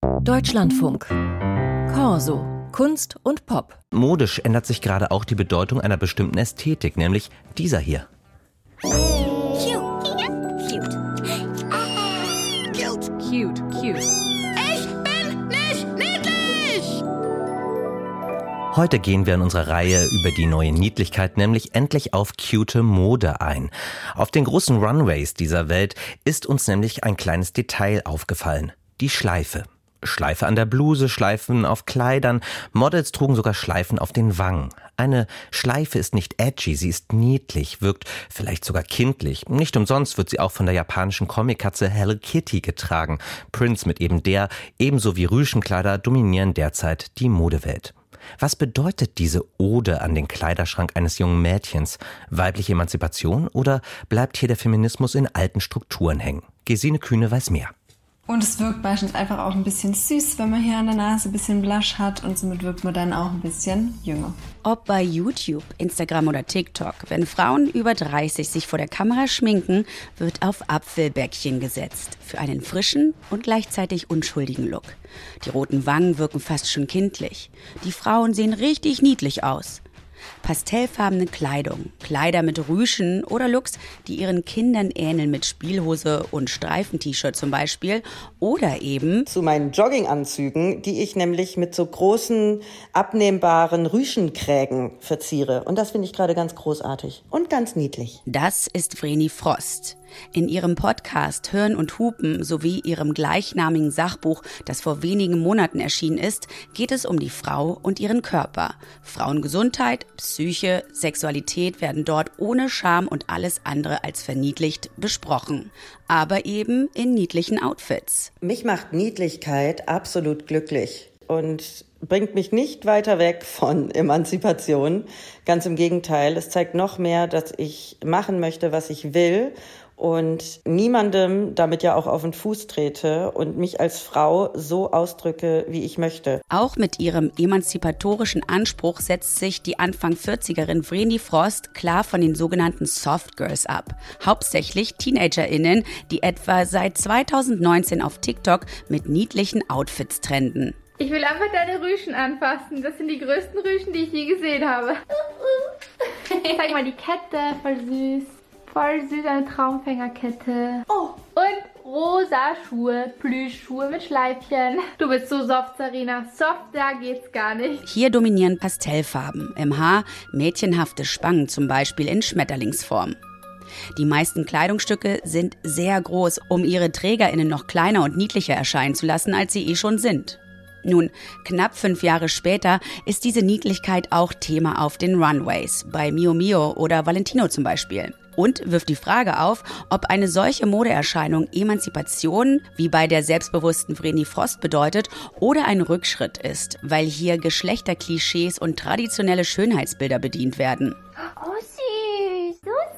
Deutschlandfunk. Corso. Kunst und Pop. Modisch ändert sich gerade auch die Bedeutung einer bestimmten Ästhetik, nämlich dieser hier. Cute. Ich bin nicht niedlich! Heute gehen wir in unserer Reihe über die neue Niedlichkeit nämlich endlich auf cute Mode ein. Auf den großen Runways dieser Welt ist uns nämlich ein kleines Detail aufgefallen. Die Schleife. Schleife an der Bluse, Schleifen auf Kleidern, Models trugen sogar Schleifen auf den Wangen. Eine Schleife ist nicht edgy, sie ist niedlich, wirkt vielleicht sogar kindlich. Nicht umsonst wird sie auch von der japanischen Comic-Katze Hello Kitty getragen. Prints mit eben der, ebenso wie Rüschenkleider, dominieren derzeit die Modewelt. Was bedeutet diese Ode an den Kleiderschrank eines jungen Mädchens? Weibliche Emanzipation oder bleibt hier der Feminismus in alten Strukturen hängen? Gesine Kühne weiß mehr. Und es wirkt meistens einfach auch ein bisschen süß, wenn man hier an der Nase ein bisschen Blush hat und somit wirkt man dann auch ein bisschen jünger. Ob bei YouTube, Instagram oder TikTok, wenn Frauen über 30 sich vor der Kamera schminken, wird auf Apfelbäckchen gesetzt. Für einen frischen und gleichzeitig unschuldigen Look. Die roten Wangen wirken fast schon kindlich. Die Frauen sehen richtig niedlich aus. Pastellfarbene Kleidung, Kleider mit Rüschen oder Looks, die ihren Kindern ähneln mit Spielhose und Streifen-T-Shirt zum Beispiel. Oder eben zu meinen Jogginganzügen, die ich nämlich mit so großen, abnehmbaren Rüschenkrägen verziere. Und das finde ich gerade ganz großartig und ganz niedlich. Das ist Vreni Frost. In ihrem Podcast Hören und Hupen sowie ihrem gleichnamigen Sachbuch, das vor wenigen Monaten erschienen ist, geht es um die Frau und ihren Körper. Frauengesundheit, Psyche, Sexualität werden dort ohne Scham und alles andere als verniedlicht besprochen. Aber eben in niedlichen Outfits. Mich macht Niedlichkeit absolut glücklich und bringt mich nicht weiter weg von Emanzipation. Ganz im Gegenteil, es zeigt noch mehr, dass ich machen möchte, was ich will und niemandem damit ja auch auf den Fuß trete und mich als Frau so ausdrücke, wie ich möchte. Auch mit ihrem emanzipatorischen Anspruch setzt sich die Anfang 40erin Vreni Frost klar von den sogenannten Soft Girls ab. Hauptsächlich TeenagerInnen, die etwa seit 2019 auf TikTok mit niedlichen Outfits trenden. Ich will einfach deine Rüschen anfassen. Das sind die größten Rüschen, die ich je gesehen habe. Zeig mal die Kette, voll süß. Voll süß, eine Traumfängerkette. Oh. Und rosa Schuhe, Plüschschuhe mit Schleifchen. Du bist so soft, Sarina. Soft, da geht's gar nicht. Hier dominieren Pastellfarben. Im Haar mädchenhafte Spangen, zum Beispiel in Schmetterlingsform. Die meisten Kleidungsstücke sind sehr groß, um ihre TrägerInnen noch kleiner und niedlicher erscheinen zu lassen, als sie schon sind. Nun, knapp 5 Jahre später ist diese Niedlichkeit auch Thema auf den Runways, bei Mio Mio oder Valentino zum Beispiel. Und wirft die Frage auf, ob eine solche Modeerscheinung Emanzipation, wie bei der selbstbewussten Vreni Frost bedeutet, oder ein Rückschritt ist, weil hier Geschlechterklischees und traditionelle Schönheitsbilder bedient werden. Oh, süß, so süß, so süß.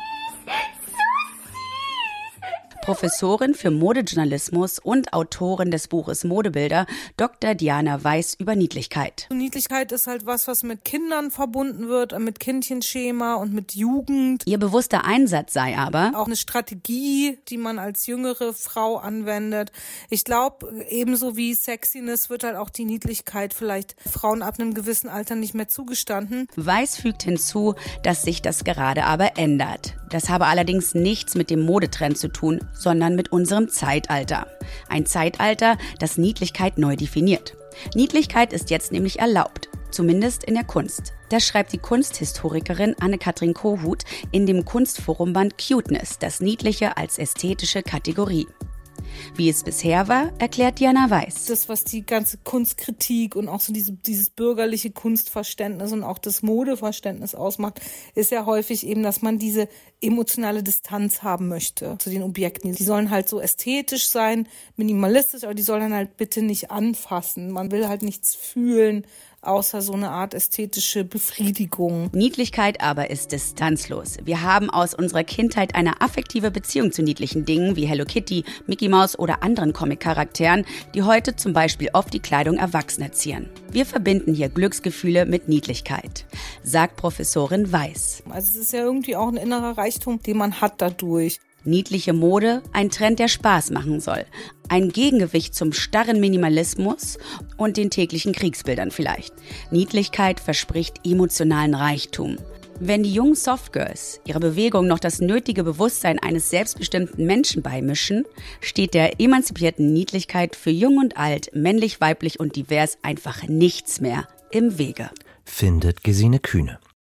Professorin für Modejournalismus und Autorin des Buches Modebilder, Dr. Diana Weiß über Niedlichkeit. Niedlichkeit ist halt was mit Kindern verbunden wird, mit Kindchenschema und mit Jugend. Ihr bewusster Einsatz sei aber auch eine Strategie, die man als jüngere Frau anwendet. Ich glaube, ebenso wie Sexiness wird halt auch die Niedlichkeit vielleicht Frauen ab einem gewissen Alter nicht mehr zugestanden. Weiß fügt hinzu, dass sich das gerade aber ändert. Das habe allerdings nichts mit dem Modetrend zu tun, sondern mit unserem Zeitalter. Ein Zeitalter, das Niedlichkeit neu definiert. Niedlichkeit ist jetzt nämlich erlaubt, zumindest in der Kunst. Das schreibt die Kunsthistorikerin Anne-Kathrin Kohut in dem Kunstforumband Cuteness, das Niedliche als ästhetische Kategorie. Wie es bisher war, erklärt Diana Weiß. Das, was die ganze Kunstkritik und auch so dieses bürgerliche Kunstverständnis und auch das Modeverständnis ausmacht, ist ja häufig eben, dass man diese emotionale Distanz haben möchte zu den Objekten. Die sollen halt so ästhetisch sein, minimalistisch, aber die sollen dann halt bitte nicht anfassen. Man will halt nichts fühlen, außer so eine Art ästhetische Befriedigung. Niedlichkeit aber ist distanzlos. Wir haben aus unserer Kindheit eine affektive Beziehung zu niedlichen Dingen wie Hello Kitty, Mickey Mouse oder anderen Comic-Charakteren, die heute zum Beispiel oft die Kleidung Erwachsener zieren. Wir verbinden hier Glücksgefühle mit Niedlichkeit, sagt Professorin Weiß. Also es ist ja irgendwie auch ein innerer Reichtum, den man hat dadurch. Niedliche Mode, ein Trend, der Spaß machen soll. Ein Gegengewicht zum starren Minimalismus und den täglichen Kriegsbildern vielleicht. Niedlichkeit verspricht emotionalen Reichtum. Wenn die jungen Softgirls ihrer Bewegung noch das nötige Bewusstsein eines selbstbestimmten Menschen beimischen, steht der emanzipierten Niedlichkeit für jung und alt, männlich, weiblich und divers einfach nichts mehr im Wege. Findet Gesine Kühne.